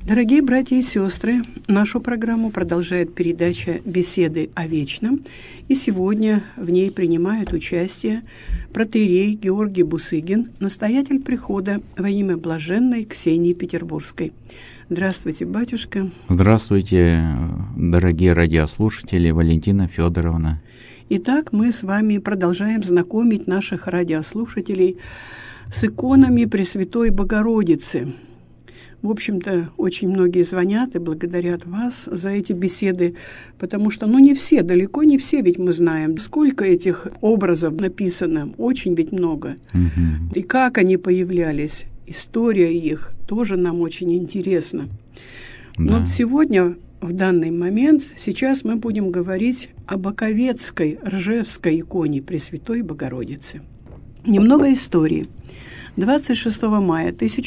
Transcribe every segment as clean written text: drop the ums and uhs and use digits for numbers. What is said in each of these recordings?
Дорогие братья и сестры, нашу программу продолжает передача «Беседы о вечном», и сегодня в ней принимает участие протоиерей Георгий Бусыгин, настоятель прихода во имя блаженной Ксении Петербургской. Здравствуйте, батюшка. Здравствуйте, дорогие радиослушатели, Валентина Федоровна. Итак, мы с вами продолжаем знакомить наших радиослушателей с иконами Пресвятой Богородицы. В общем-то, очень многие звонят и благодарят вас за эти беседы, потому что, не все, далеко не все, ведь мы знаем, сколько этих образов написано, очень ведь много. И как они появлялись, история их тоже нам очень интересна. Да. Но сегодня, в данный момент, сейчас мы будем говорить о Боковецкой, Ржевской иконе Пресвятой Богородицы. Немного истории. 26 мая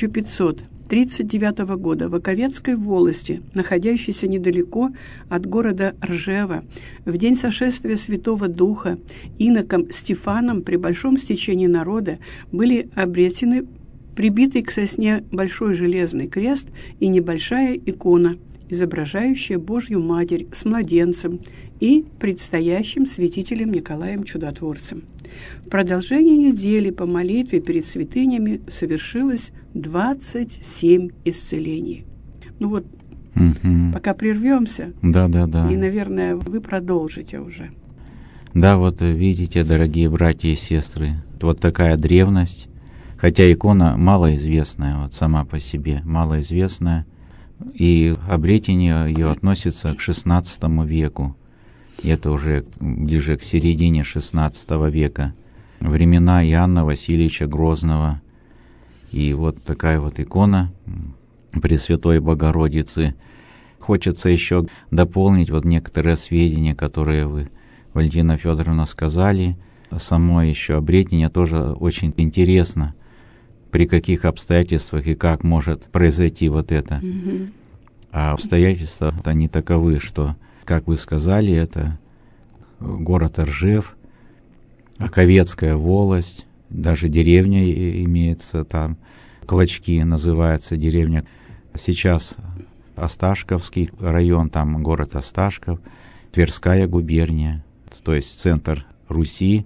1539 года в Боковецкой волости, находящейся недалеко от города Ржева, в день сошествия Святого Духа иноком Стефаном при большом стечении народа были обретены прибитый к сосне большой железный крест и небольшая икона, изображающая Божью Матерь с младенцем и предстоящим святителем Николаем Чудотворцем. В продолжении недели по молитве перед святынями совершилось 27 исцелений. Пока прервемся, Да. и, наверное, вы продолжите уже. Да, вот видите, дорогие братья и сестры, вот такая древность, хотя икона малоизвестная, вот сама по себе малоизвестная, и обретение ее относится к XVI веку. И это уже ближе к середине XVI века, времена Иоанна Васильевича Грозного. И вот такая вот икона Пресвятой Богородицы. Хочется еще дополнить вот некоторые сведения, которые вы, Валентина Федоровна, сказали. Само еще обретение тоже очень интересно, при каких обстоятельствах и как может произойти вот это. А обстоятельства они таковы, что, как вы сказали, это город Ржев, Боковецкая волость, даже деревня имеется там, Клочки называется деревня. Сейчас Осташковский район, там город Осташков, Тверская губерния, то есть центр Руси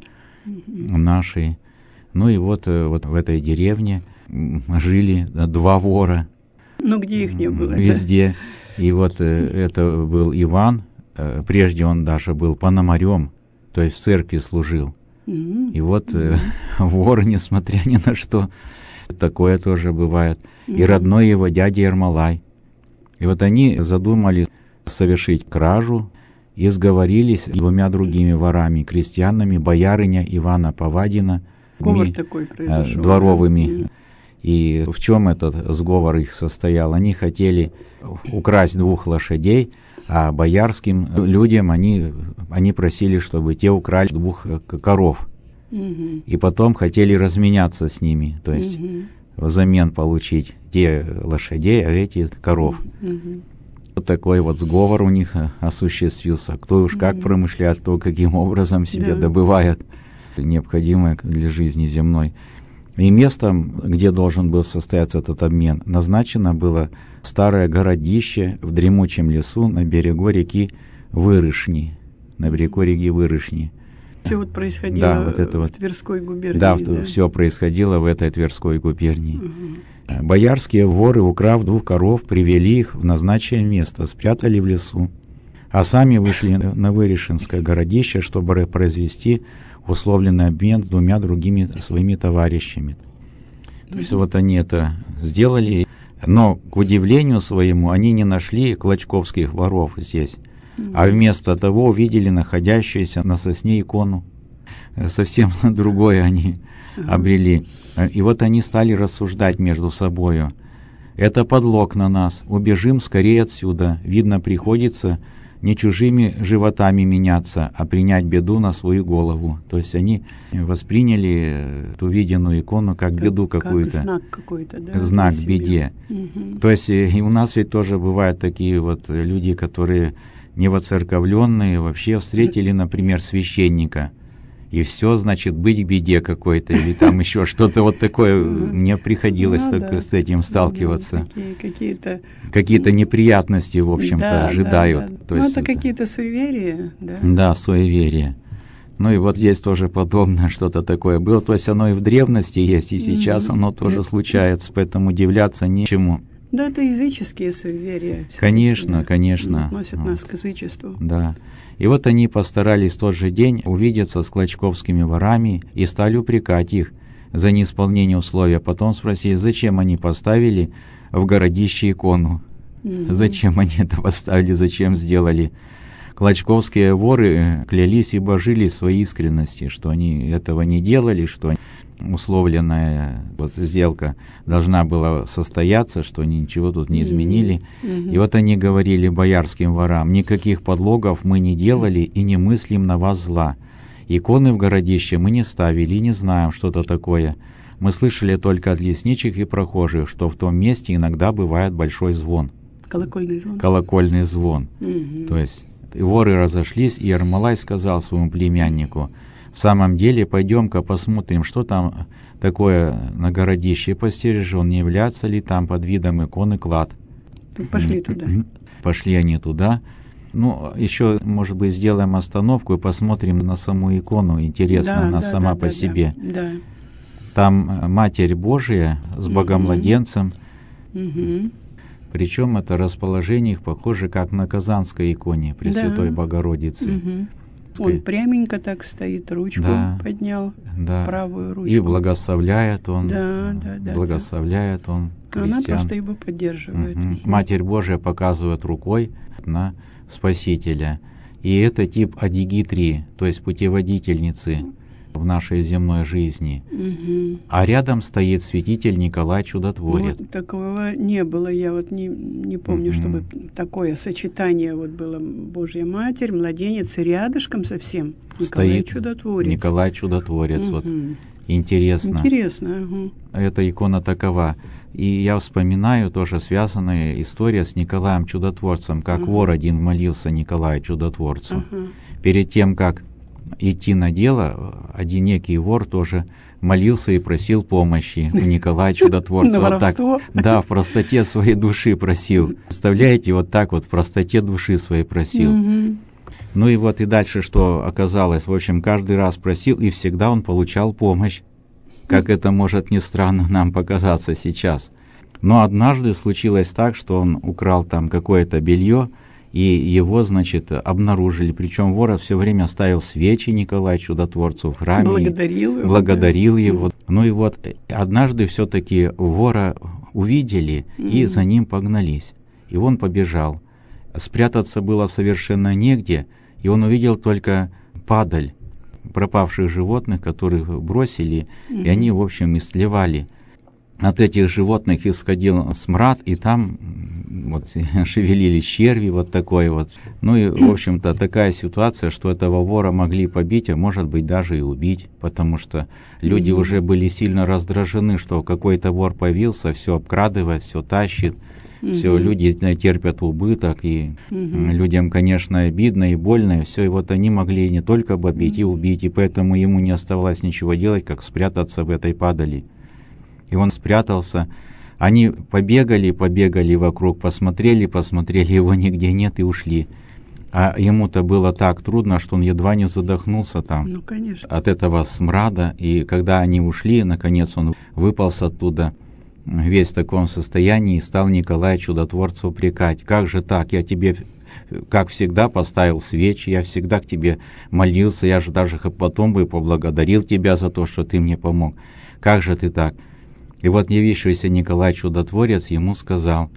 нашей. И вот в этой деревне жили два вора. Где их не было? Везде. Да? И вот это был Иван. Прежде он даже был пономарем, то есть в церкви служил. И вот вор, несмотря ни на что, такое тоже бывает. И родной его дядя Ермолай. И вот они задумали совершить кражу и сговорились с двумя другими ворами, крестьянами, боярыня Ивана Повадина, такой произошел, дворовыми. И в чем этот сговор их состоял? Они хотели украсть 2 лошадей, а боярским людям они просили, чтобы те украли 2 коров. И потом хотели разменяться с ними, то есть взамен получить те лошадей, а эти коров. Вот такой вот сговор у них осуществился. Кто уж как промышляет, кто каким образом себе добывает необходимое для жизни земной. И местом, где должен был состояться этот обмен, назначено было старое городище в дремучем лесу на берегу реки Вырышни. Все вот происходило в Тверской губернии. Да, все происходило в этой Тверской губернии. Боярские воры, украв 2 коров, привели их в назначенное место, спрятали в лесу, а сами вышли на Вырышинское городище, чтобы произвести условленный обмен с 2 другими своими товарищами. То есть вот они это сделали, но, к удивлению своему, они не нашли клочковских воров здесь, а вместо того увидели находящуюся на сосне икону. Совсем другое они обрели. И вот они стали рассуждать между собою. Это подлог на нас, убежим скорее отсюда. Видно, приходится не чужими животами меняться, а принять беду на свою голову. То есть они восприняли эту виденную икону как беду какую-то. Как знак какой-то, да? Знак к беде. То есть и у нас ведь тоже бывают такие вот люди, которые невоцерковленные, вообще встретили, например, священника и все, значит, быть к беде какой-то, или там еще что-то вот такое. Мне приходилось с этим сталкиваться. Какие-то неприятности, в общем-то, ожидают. То есть это какие-то суеверия, да? Да, суеверия. Ну и вот здесь тоже подобное что-то такое было. То есть оно и в древности есть, и сейчас оно тоже случается, поэтому удивляться нечему. Да, это языческие суеверия. Конечно, конечно. Относят нас к язычеству. Да. И вот они постарались в тот же день увидеться с клочковскими ворами и стали упрекать их за неисполнение условия. Потом спросили, зачем они поставили в городище икону. Зачем они это поставили, зачем сделали. Клочковские воры клялись и божились своей искренности, что они этого не делали, что условленная сделка должна была состояться, что они ничего тут не изменили. И вот они говорили боярским ворам, никаких подлогов мы не делали и не мыслим на вас зла. Иконы в городище мы не ставили и не знаем, что это такое. Мы слышали только от лесничек и прохожих, что в том месте иногда бывает большой звон. Колокольный звон. Колокольный звон. То есть и воры разошлись, и Ермолай сказал своему племяннику, в самом деле, пойдем-ка посмотрим, что там такое на городище постережен, не является ли там под видом иконы клад. Пошли туда. Пошли они туда. Ну, еще, может быть, сделаем остановку и посмотрим на саму икону. Интересно, она сама по себе. Да. Там Матерь Божия с Богомладенцем. Причем это расположение их похоже, как на Казанской иконе Пресвятой Богородицы. Он пряменько так стоит, ручку поднял, правую ручку. И благословляет он, благословляет он христиан. Она просто его поддерживает. Матерь Божия показывает рукой на Спасителя. И это тип адигитрии, то есть путеводительницы в нашей земной жизни. А рядом стоит святитель Николай Чудотворец. Вот такого не было. Я вот не помню, чтобы такое сочетание вот было. Божья Матерь, младенец, и рядышком совсем Николай Чудотворец. Николай Чудотворец. Вот. Интересно. Интересно. Эта икона такова. И я вспоминаю тоже связанная история с Николаем Чудотворцем, как вор один молился Николаю Чудотворцу. Перед тем, как идти на дело, один некий вор тоже молился и просил помощи у Николая Чудотворца. Вот так, в простоте своей души просил. Представляете, вот так вот в простоте души своей просил. Ну и вот и дальше что оказалось. В общем, каждый раз просил, и всегда он получал помощь. Как это может не странно нам показаться сейчас. Но однажды случилось так, что он украл там какое-то белье, и его, значит, обнаружили. Причем вор все время ставил свечи Николаю Чудотворцу в храме. Благодарил его. Ну и вот однажды все-таки вора увидели и за ним погнались. И он побежал. Спрятаться было совершенно негде, и он увидел только падаль пропавших животных, которых бросили, и они, в общем, истлевали. От этих животных исходил смрад, и там вот шевелились черви, вот такой вот. Ну и, в общем-то, такая ситуация, что этого вора могли побить, а может быть даже и убить, потому что люди уже были сильно раздражены, что какой-то вор появился, все обкрадывает, все тащит, все, люди терпят убыток, и людям, конечно, обидно и больно, и все, и вот они могли не только побить и убить, и поэтому ему не оставалось ничего делать, как спрятаться в этой падали. И он спрятался. Они побегали вокруг, посмотрели, его нигде нет и ушли. А ему-то было так трудно, что он едва не задохнулся там от этого смрада. И когда они ушли, наконец он выполз оттуда, весь в таком состоянии, и стал Николая Чудотворца упрекать. «Как же так? Я тебе, как всегда, поставил свечи, я всегда к тебе молился, я же даже потом бы поблагодарил тебя за то, что ты мне помог. Как же ты так?» И вот явившийся Николай Чудотворец ему сказал: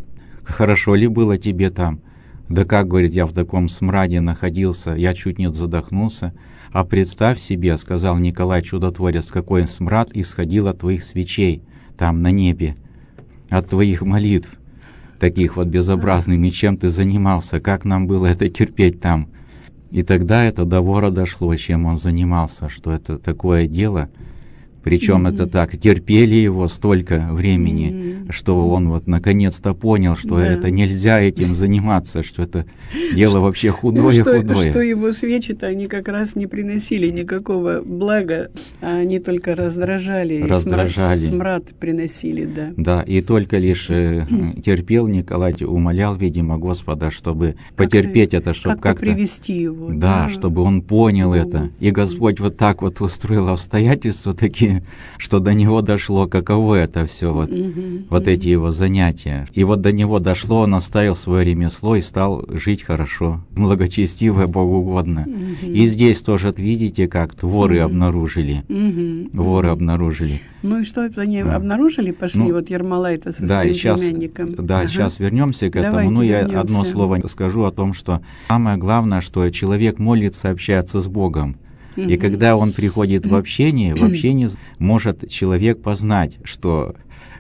«Хорошо ли было тебе там?» «Да как, — говорит, — я в таком смраде находился, я чуть не задохнулся. А представь себе, — сказал Николай Чудотворец, — какой смрад исходил от твоих свечей там на небе, от твоих молитв, таких вот безобразных, и чем ты занимался, как нам было это терпеть там?» И тогда это до вора дошло, чем он занимался, что это такое дело, Причем это так, терпели его столько времени, что он вот наконец-то понял, что это нельзя этим заниматься, что это дело вообще худое-худое. Что его свечи-то они как раз не приносили никакого блага, а они только раздражали. Смрад приносили, да. Да, и только лишь терпел Николай, умолял, видимо, Господа, чтобы потерпеть это, чтобы как-то привести его. Да, чтобы он понял это. И Господь вот так вот устроил обстоятельства такие, что до него дошло, каково это все, вот эти его занятия. И вот до него дошло, он оставил свое ремесло и стал жить хорошо, благочестиво, богоугодно. И здесь тоже, видите, как воры обнаружили. Воры обнаружили. Ну и что они обнаружили? Пошли вот Ермолай-то со своим племянником. Да, сейчас вернемся к этому. Я одно слово скажу о том, что самое главное, что человек молится, общается с Богом. И когда он приходит в общение может человек познать, что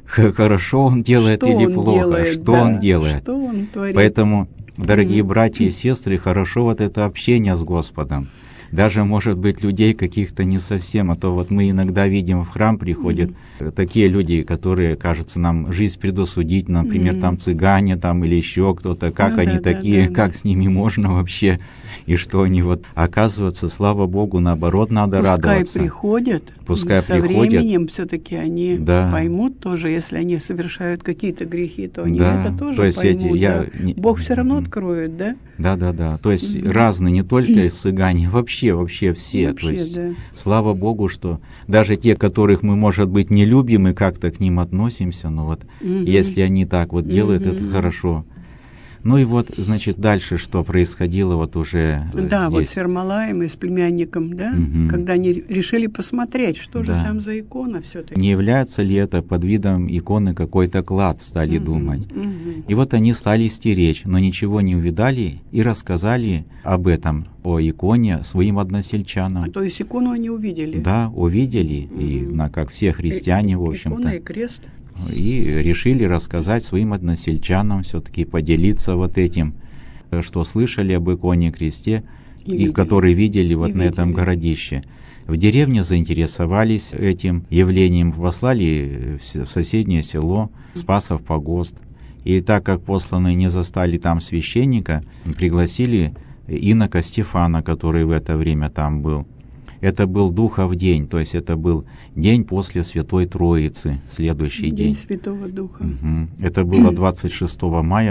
хорошо он делает или плохо, что он делает. Что он творит. Поэтому, дорогие братья и сестры, хорошо вот это общение с Господом. Даже, может быть, людей каких-то не совсем, а то вот мы иногда видим, в храм приходят такие люди, которые, кажется, нам жизнь предосудить, например, там цыгане там, или еще кто-то, как они такие, как с ними можно вообще, и что они вот, оказывается, слава Богу, наоборот, надо радоваться. Пускай приходят, со временем все-таки они поймут тоже, если они совершают какие-то грехи, то они это тоже поймут. Бог все равно откроет, да? Да. То есть разные, не только цыгане, вообще все. То есть, слава Богу, что даже те, которых мы, может быть, не любим и как-то к ним относимся, но вот если они так вот делают, это хорошо. Ну и вот, значит, дальше что происходило вот уже Да, здесь. Вот с Ермолаем и с племянником, да, когда они решили посмотреть, что же там за икона все-таки. Не является ли это под видом иконы какой-то клад, стали думать. И вот они стали стеречь, но ничего не увидали и рассказали об этом, о иконе, своим односельчанам. То есть икону они увидели? Да, увидели, и как все христиане, в общем-то. Икона и крест. И решили рассказать своим односельчанам, все-таки поделиться вот этим, что слышали об иконе кресте, и которые видели вот на этом городище. В деревне заинтересовались этим явлением, послали в соседнее село, Спасов погост. И так как посланные не застали там священника, пригласили инока Стефана, который в это время там был. Это был Духов день, то есть это был день после Святой Троицы, следующий день. День Святого Духа. Это было 26 мая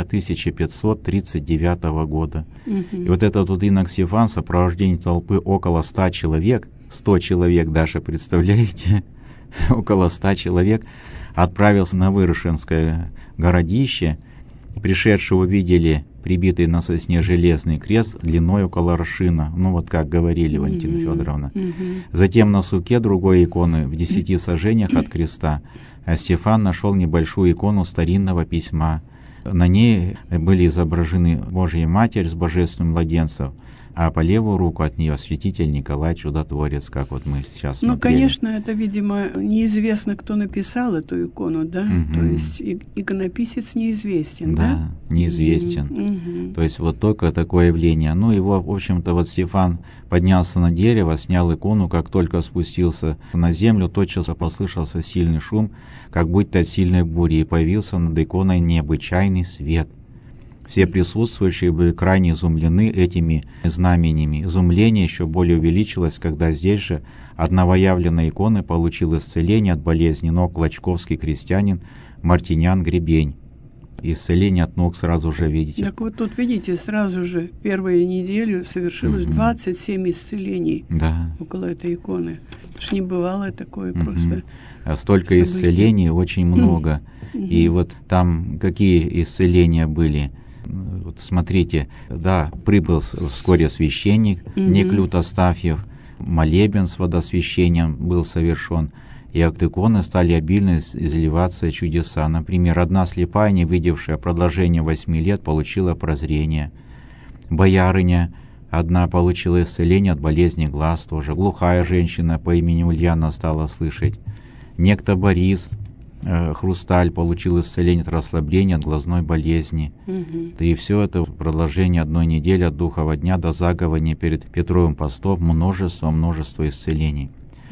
1539 года. И вот этот вот инок Стефан в сопровождении толпы около 100 человек, 100 человек даже, представляете, около 100 человек, отправился на Вырушенское городище. Пришедшие увидели прибитый на сосне железный крест длиной около аршина, ну вот как говорили, Валентина Федоровна. Затем на суке другой иконы в 10 сажениях от креста, а Стефан нашел небольшую икону старинного письма. На ней были изображены Божья Матерь с божественным младенцем, а по левую руку от нее святитель Николай Чудотворец, как вот мы сейчас смотрели. Ну, конечно, это, видимо, неизвестно, кто написал эту икону, да? То есть иконописец неизвестен, да? Да, неизвестен. То есть вот только такое явление. Ну, его, в общем-то, вот Стефан поднялся на дерево, снял икону, как только спустился на землю, тотчас послышался сильный шум, как будто от сильной бури, и появился над иконой необычайный свет. Все присутствующие были крайне изумлены этими знамениями. Изумление еще более увеличилось, когда здесь же от новоявленной иконы получил исцеление от болезни ног клочковский крестьянин Мартинян Гребень. Исцеление от ног сразу же, видите. Так вот тут, видите, сразу же первую неделю совершилось 27 исцелений около этой иконы. Потому что не бывало такое просто. Столько исцелений, очень много. И вот там какие исцеления были? Вот смотрите, да, прибыл вскоре священник Неклют Астафьев, молебен с водосвящением был совершен, и от иконы стали обильно изливаться чудеса. Например, одна слепая, не видевшая продолжение 8 лет, получила прозрение. Боярыня одна получила исцеление от болезни глаз тоже. Глухая женщина по имени Ульяна стала слышать. Некто Борис Хрусталь получил исцеление от расслабления, от глазной болезни. И все это в продолжении одной недели от Духового дня до загования перед Петровым постом множество исцелений.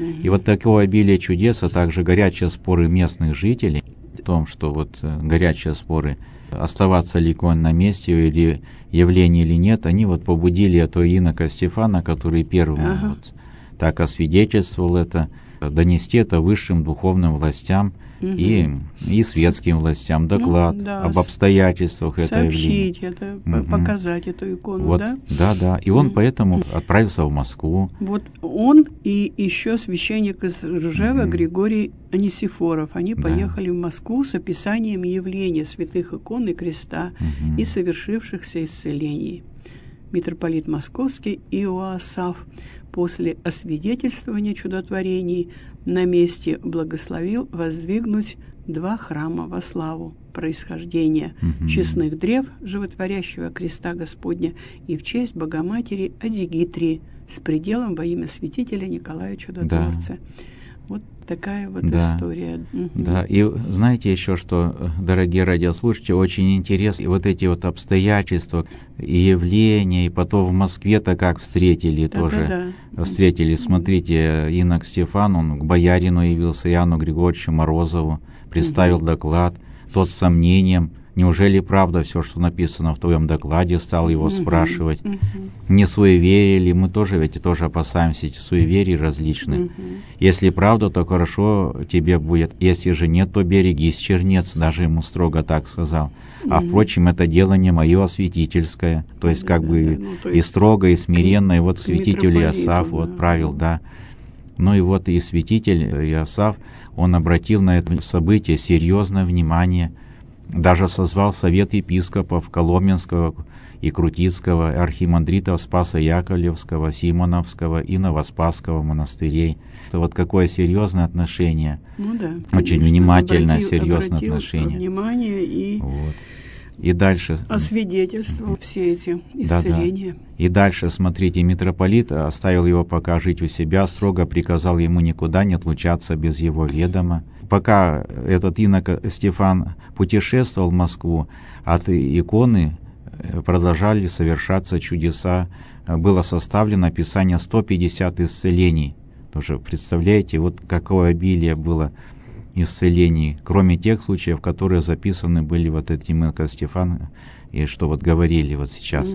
И вот такое обилие чудес, а также горячие споры местных жителей в том, что вот горячие споры, оставаться ли икон на месте или явление или нет, они вот побудили этого инока Стефана, который первым вот так освидетельствовал это, донести это высшим духовным властям и светским властям, доклад об обстоятельствах этого явления. Сообщить это, показать эту икону, вот, да? Да. И он поэтому отправился в Москву. Вот он и еще священник из Ржева Григорий Анисифоров, они поехали в Москву с описанием явления святых икон и креста и совершившихся исцелений. Митрополит Московский Иоасаф после освидетельствования чудотворений на месте благословил воздвигнуть 2 храма во славу происхождения честных древ животворящего креста Господня и в честь Богоматери Адигитрии с пределом во имя святителя Николая Чудотворца. Вот такая вот история. Да, и знаете еще, что, дорогие радиослушатели, очень интересно, вот эти вот обстоятельства и явления, и потом в Москве-то как встретили тоже. Встретили, смотрите, инок Стефан, он к боярину явился, Иоанну Григорьевичу Морозову, представил доклад, тот с сомнением, неужели правда все, что написано в твоем докладе, стал его спрашивать. Не суеверие ли? Мы тоже ведь тоже опасаемся этих суеверий различных. Если правда, то хорошо тебе будет. Если же нет, то берегись, чернец, даже ему строго так сказал. А впрочем, это дело не мое, а святительское. То есть как бы и строго, и смиренно. И вот святитель Иосаф вот правил, да. Ну и вот и святитель Иосаф, он обратил на это событие серьезное внимание. Даже созвал совет епископов Коломенского и Крутицкого, архимандритов Спасо-Яковлевского, Симоновского и Новоспасского монастырей. Это вот какое серьезное отношение. Ну да. Очень внимательное, серьезное отношение. Внимание и... Вот. И дальше... Освидетельствовал все эти исцеления. И дальше, смотрите, митрополит оставил его пока жить у себя, строго приказал ему никуда не отлучаться без его ведома. Пока этот инок Стефан путешествовал в Москву, от иконы продолжали совершаться чудеса. Было составлено описание 150 исцелений. Тоже представляете, вот какое обилие было исцелений, кроме тех случаев, которые записаны были вот этим иноком Стефаном, и что вот говорили вот сейчас.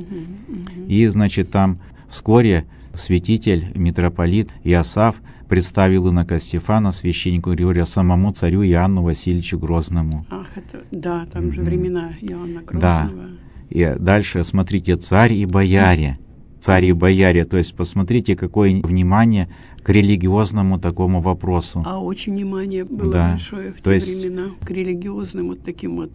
И, значит, там вскоре святитель, митрополит Иосаф представил инока Стефана, священнику Григорию, самому царю Иоанну Васильевичу Грозному. Ах, это, да, там же времена Иоанна Грозного. Да. И дальше, смотрите, царь и бояре. Царь и бояре, то есть посмотрите, какое внимание к религиозному такому вопросу. А очень внимание было большое в те времена к религиозным вот таким вот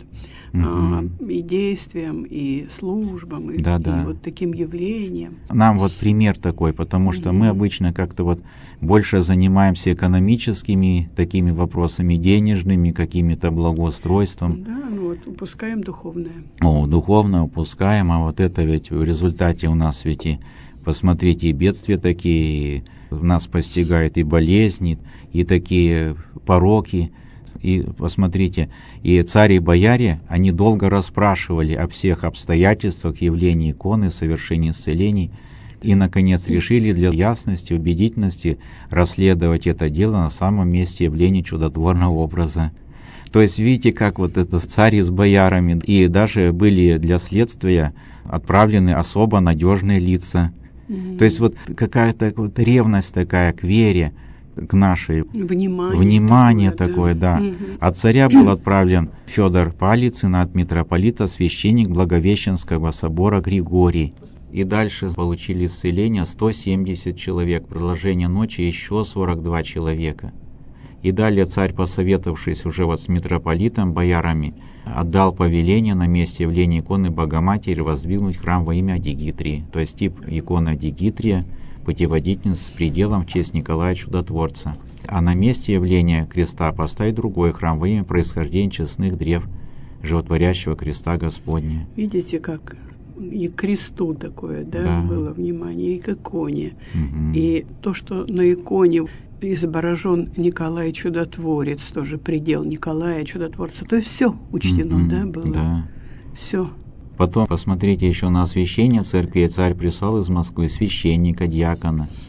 и действиям, и службам, и вот таким явлениям. Нам вот пример такой, потому что мы обычно как-то вот больше занимаемся экономическими такими вопросами, денежными, какими-то благоустройством. Да, ну вот упускаем духовное. Духовное упускаем, а вот это ведь в результате у нас ведь и, посмотрите, и бедствия такие, нас постигают и болезни, и такие пороки. И посмотрите, и царь и бояре, они долго расспрашивали о всех обстоятельствах явления иконы, совершения исцелений, и, наконец, решили для ясности, убедительности расследовать это дело на самом месте явления чудотворного образа. То есть, видите, как вот это царь с боярами, и даже были для следствия отправлены особо надежные лица. То есть, вот какая-то вот ревность такая к вере, к нашей. Внимание такое, да. От царя был отправлен Федор Палицын, от митрополита священник Благовещенского собора Григорий. И дальше получили исцеление 170 человек, продолжение ночи еще 42 человека. И далее царь, посоветовавшись уже вот с митрополитом, боярами, отдал повеление на месте явления иконы Богоматери воздвигнуть храм во имя Адигитрии. То есть тип иконы Адигитрия, путеводительница с пределом в честь Николая Чудотворца. А на месте явления креста поставить другой храм во имя происхождения честных древ животворящего креста Господня. Видите, как и к кресту такое, было внимание, и к иконе. И то, что на иконе изображен Николай Чудотворец, тоже предел Николая Чудотворца. То есть все учтено, было? Да. Все. Потом посмотрите еще на освящение церкви. Царь прислал из Москвы священника, диакона.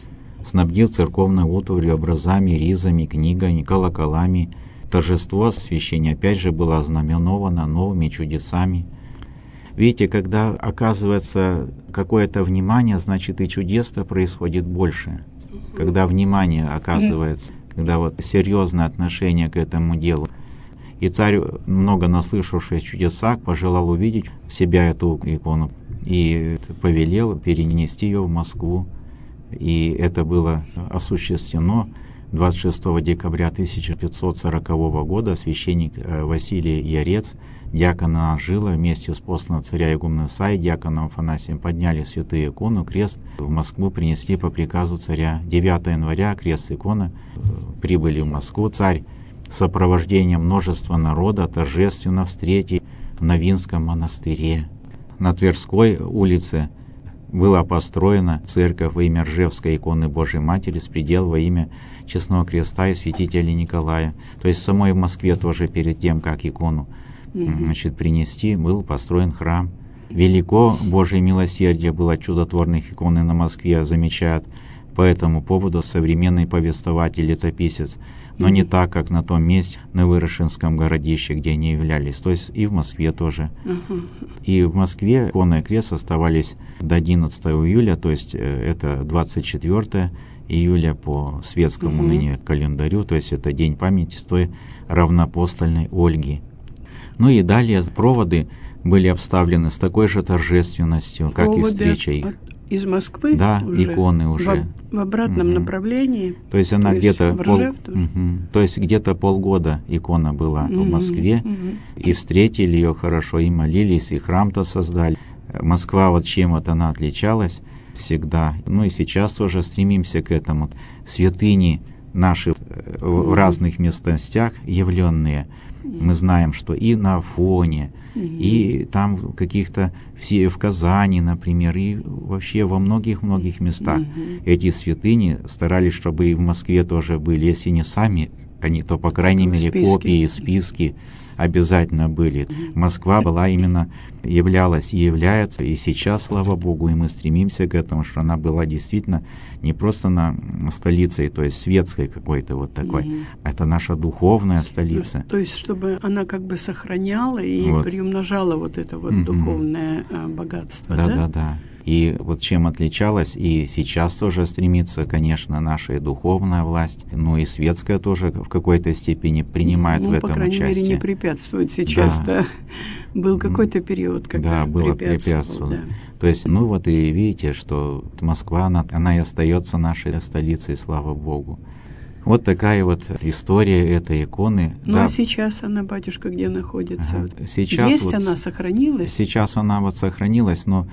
снабдил церковной утварью, образами, ризами, книгами, колоколами. Торжество освящения опять же было ознаменовано новыми чудесами. Видите, когда оказывается какое-то внимание, значит и чудес-то происходит больше. Когда внимание оказывается, когда вот серьезное отношение к этому делу. И царь, много наслышавшись о чудесах, пожелал увидеть в себя эту икону и повелел перенести ее в Москву. И это было осуществлено 26 декабря 1540 года. Священник Василий Ярец, диакона Жила, вместе с посланным царя игуменом Исаией, диаконом Афанасием подняли святую икону, крест в Москву принесли по приказу царя. 9 января крест и икона прибыли в Москву. Царь в сопровождении множества народа торжественно встретил в Новинском монастыре. На Тверской улице была построена церковь во имя Ржевской иконы Божией Матери с предел во имя Честного Креста и святителя Николая. То есть в самой Москве тоже перед тем, как икону принести, был построен храм. Велико Божие милосердие было чудотворных икон на Москве, замечает по этому поводу современный повествователь, летописец, но не так, как на том месте, на Вырошинском городище, где они являлись, то есть и в Москве тоже. И в Москве икона и крест оставались до 11 июля, то есть это 24 июля по светскому ныне календарю, то есть это день памяти святой равноапостольной Ольги. Ну и далее проводы были обставлены с такой же торжественностью, как и встреча их. Из Москвы? Да, уже иконы уже. В обратном направлении? То есть она где-то то есть где-то полгода икона была в Москве, и встретили ее хорошо, и молились, и храм-то создали. Москва вот чем вот она отличалась всегда, ну и сейчас тоже стремимся к этому. Святыни наши в разных местностях явленные, мы знаем, что и на Афоне, и там каких-то все в Казани, например, и вообще во многих-многих местах эти святыни старались, чтобы и в Москве тоже были, если не сами они, то по крайней мере копии, списки обязательно были. Москва была именно, являлась и является, и сейчас, слава Богу, и мы стремимся к этому, что она была действительно не просто столицей, то есть светской какой-то вот такой, это наша духовная столица. То есть, чтобы она как бы сохраняла и приумножала вот это вот духовное богатство, да? Да. И вот чем отличалась, и сейчас тоже стремится, конечно, наша и духовная власть, но и светская тоже в какой-то степени принимает в этом участие. По крайней мере, не препятствует сейчас, да. Был какой-то период, когда было препятствовало. Да. То есть, ну вот и видите, что Москва, она и остается нашей столицей, слава Богу. Вот такая вот история этой иконы. Ну а сейчас она, батюшка, где находится? Сейчас есть вот, она, сохранилась? Сейчас она вот сохранилась, но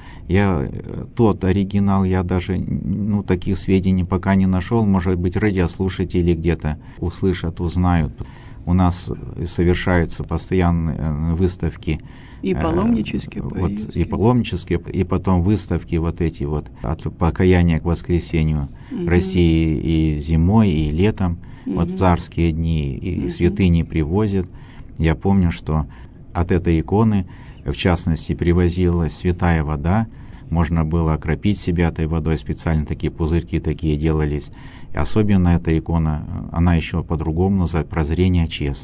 тот оригинал я даже таких сведений пока не нашел. Может быть, радиослушатели где-то услышат, узнают. У нас совершаются постоянные выставки. И паломнические поездки. И паломнические, и потом выставки вот эти вот от покаяния к воскресению России и зимой, и летом, вот царские дни, и святыни привозят. Я помню, что от этой иконы, в частности, привозилась святая вода, можно было окропить себя этой водой, специально такие пузырьки такие делались. И особенно эта икона, она еще по-другому называется «Прозрение чес».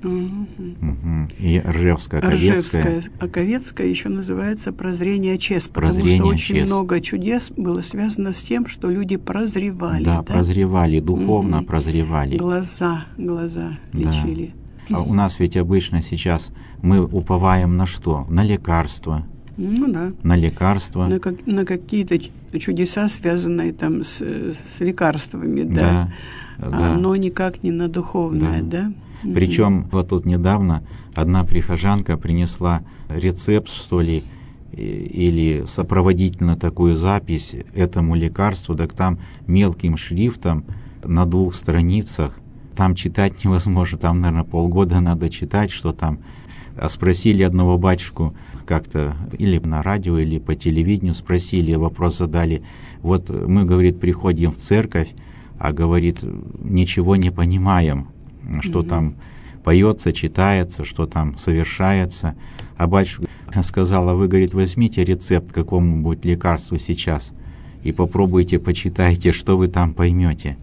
И Ржевская, Оковецкая еще называется «Прозрение чес», потому что очень много чудес было связано с тем, что люди прозревали. Да, прозревали, духовно прозревали. Глаза лечили. А у нас ведь обычно сейчас мы уповаем на что? На лекарства. Ну да. На лекарства. На какие-то чудеса, связанные там с лекарствами, да. Но никак не на духовное, да. Причем вот тут недавно одна прихожанка принесла рецепт, что ли, или сопроводительно такую запись этому лекарству, так там мелким шрифтом на 2 страницах, там читать невозможно, там, наверное, полгода надо читать, что там. А спросили одного батюшку как-то, или на радио, или по телевидению спросили, вопрос задали. Вот мы, говорит, приходим в церковь, а, говорит, ничего не понимаем, что там поется, читается, что там совершается. А батюшка сказала: вы, говорит, возьмите рецепт какому-нибудь лекарству сейчас и попробуйте, почитайте, что вы там поймете.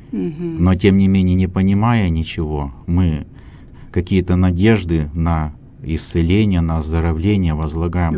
Но тем не менее, не понимая ничего, мы какие-то надежды на исцеление, на оздоровление возлагаем.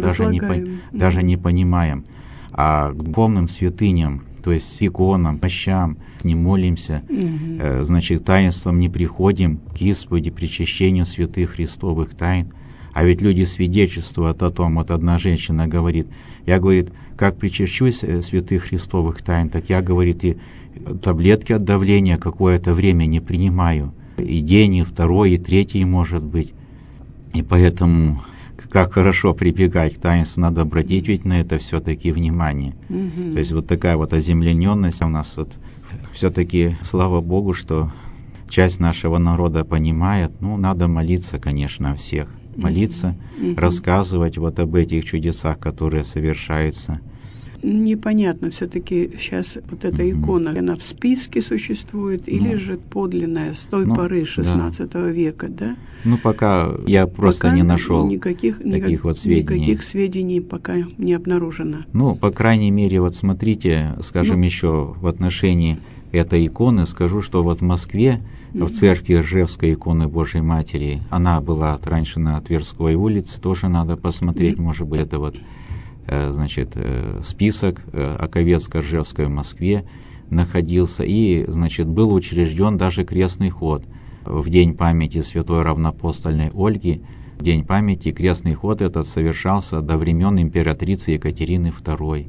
Даже не понимаем. А к духовным святыням, то есть иконам, мощам не молимся, значит, таинством не приходим к исповеди, причащению святых христовых тайн. А ведь люди свидетельствуют о том, вот одна женщина говорит, я, говорит, как причащусь святых христовых тайн, так я, говорит, и таблетки от давления какое-то время не принимаю. И день, и второй, и третий, может быть. И поэтому, как хорошо прибегать к таинству, надо обратить ведь на это все-таки внимание. То есть вот такая вот оземлененность у нас вот все-таки, слава Богу, что часть нашего народа понимает, надо молиться, конечно, о всех. Молиться, рассказывать вот об этих чудесах, которые совершаются. Непонятно, все-таки сейчас вот эта икона, она в списке существует, или же подлинная с той поры 16 века, да? Пока я просто не нашел никаких вот сведений. Никаких сведений пока не обнаружено. По крайней мере, вот смотрите, скажем, еще в отношении этой иконы, скажу, что вот в Москве, в церкви Ржевской иконы Божией Матери, она была раньше на Тверской улице, тоже надо посмотреть, может быть, это вот, значит, список Оковецко-Ржевской в Москве находился, и, значит, был учрежден даже крестный ход в день памяти святой равноапостольной Ольги. В день памяти крестный ход этот совершался до времен императрицы Екатерины II.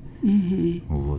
Вот.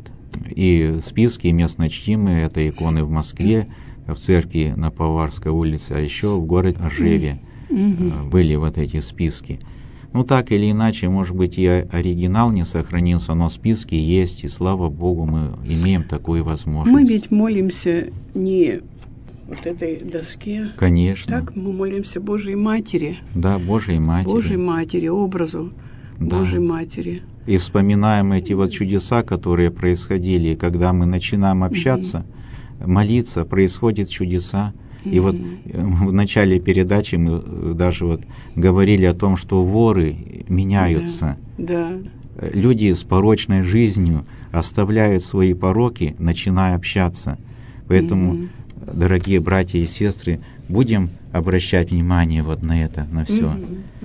И списки местно чтимые этой иконы в Москве, в церкви на Поварской улице, а еще в городе Ржеве были вот эти списки. Так или иначе, может быть, и оригинал не сохранился, но списки есть, и слава Богу, мы имеем такую возможность. Мы ведь молимся не вот этой доске. Конечно. Так, мы молимся Божьей Матери. Да, Божьей Матери. Божьей Матери, образу Божьей Матери. И вспоминаем эти вот чудеса, которые происходили, когда мы начинаем общаться, молиться, происходят чудеса. И вот в начале передачи мы даже вот говорили о том, что воры меняются. Да. Люди с порочной жизнью оставляют свои пороки, начиная общаться. Поэтому, дорогие братья и сестры, будем обращать внимание вот на это, на все.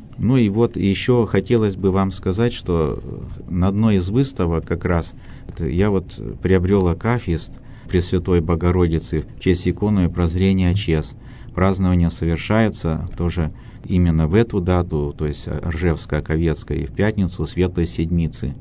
И вот еще хотелось бы вам сказать, что на одной из выставок как раз я вот приобрел акафист Пресвятой Богородицы в честь иконы Прозрения ЧЕС. Празднование совершается тоже именно в эту дату, то есть Ржевско-Оковецкая, и в пятницу Светлой Седмицы.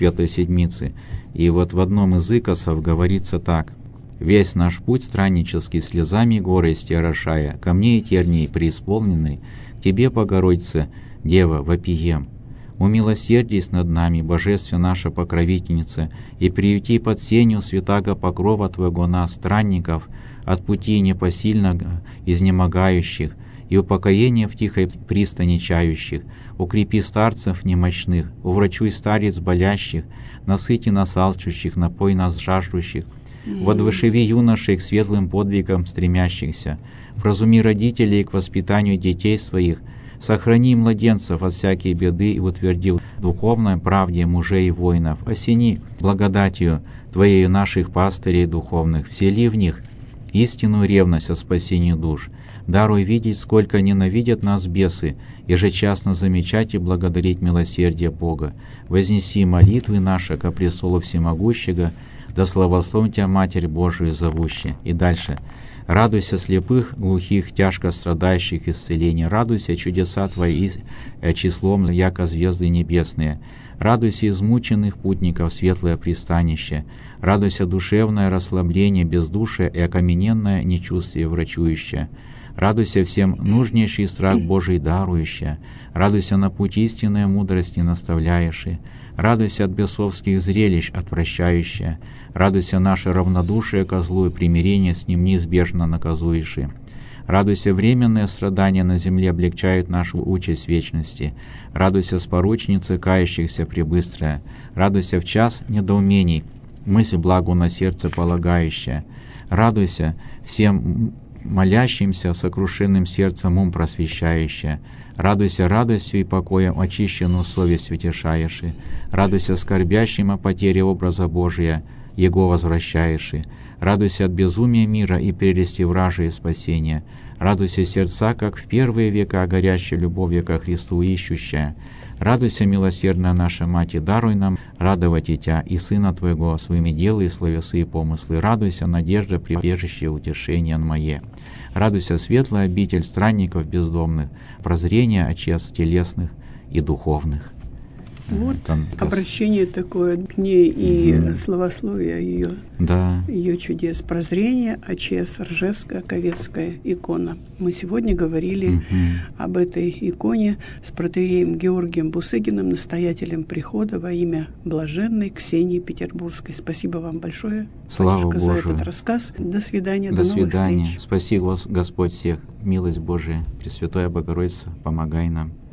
И вот в одном из икосов говорится так: «Весь наш путь страннический слезами горести орошая, камней терней преисполненный, к Тебе, Богородице, Дева, вопием. Умилосердись над нами, Божественно наша покровительница, и приюти под сенью святаго покрова Твоего нас, странников, от пути непосильно изнемогающих, и упокоение в тихой пристани чающих, укрепи старцев немощных, уврачуй старец болящих, насыти нас алчущих, напой нас жаждущих, воодушеви юношей к светлым подвигам стремящихся, вразуми родителей к воспитанию детей своих, сохрани младенцев от всякой беды и утверди в духовной правде мужей и воинов, осени благодатью Твоей наших пастырей духовных, всели в них истинную ревность о спасении душ, даруй видеть, сколько ненавидят нас бесы, ежечасно замечать и благодарить милосердие Бога. Вознеси молитвы наши ко престолу всемогущего, да славословим Тебя, Матерь Божию зовущая». И дальше. «Радуйся слепых, глухих, тяжко страдающих исцеления, радуйся чудеса Твои числом, яко звезды небесные, радуйся измученных путников светлое пристанище, радуйся душевное расслабление, бездушие и окамененное нечувствие врачующее, радуйся всем нужнейший страх Божий дарующее, радуйся на путь истинной мудрости наставляющий, радуйся от бесовских зрелищ отвращающее, радуйся наше равнодушие ко злу и примирение с ним неизбежно наказующее. Радуйся, временные страдания на земле облегчают нашу участь вечности. Радуйся, споручницы кающихся пребыстрая. Радуйся в час недоумений, мысль благу на сердце полагающая. Радуйся всем молящимся сокрушенным сердцем ум просвещающая. Радуйся радостью и покоем очищенную совесть утешаешь. Радуйся скорбящим о потере образа Божия, Его возвращаешь. Радуйся от безумия мира и прелести вражие спасения. Радуйся сердца, как в первые века, горящей любовью ко Христу ищущая. Радуйся, милосердная наша Мать, и даруй нам радовать и Тя, и Сына Твоего, своими делы и словесы и помыслы. Радуйся, надежда, прибежище, утешение мое. Радуйся, светлая обитель странников бездомных, прозрение очес телесных и духовных. Вот обращение такое к ней и словословие ее, ее чудес. Прозрение, очес, Ржевская, Оковецкая икона. Мы сегодня говорили об этой иконе с протоиереем Георгием Бусыгиным, настоятелем прихода во имя блаженной Ксении Петербургской. Спасибо вам большое, Слава Божию, за этот рассказ. До свидания, до новых свидания. встреч. Спаси Господь всех. Милость Божия, Пресвятая Богородица, помогай нам.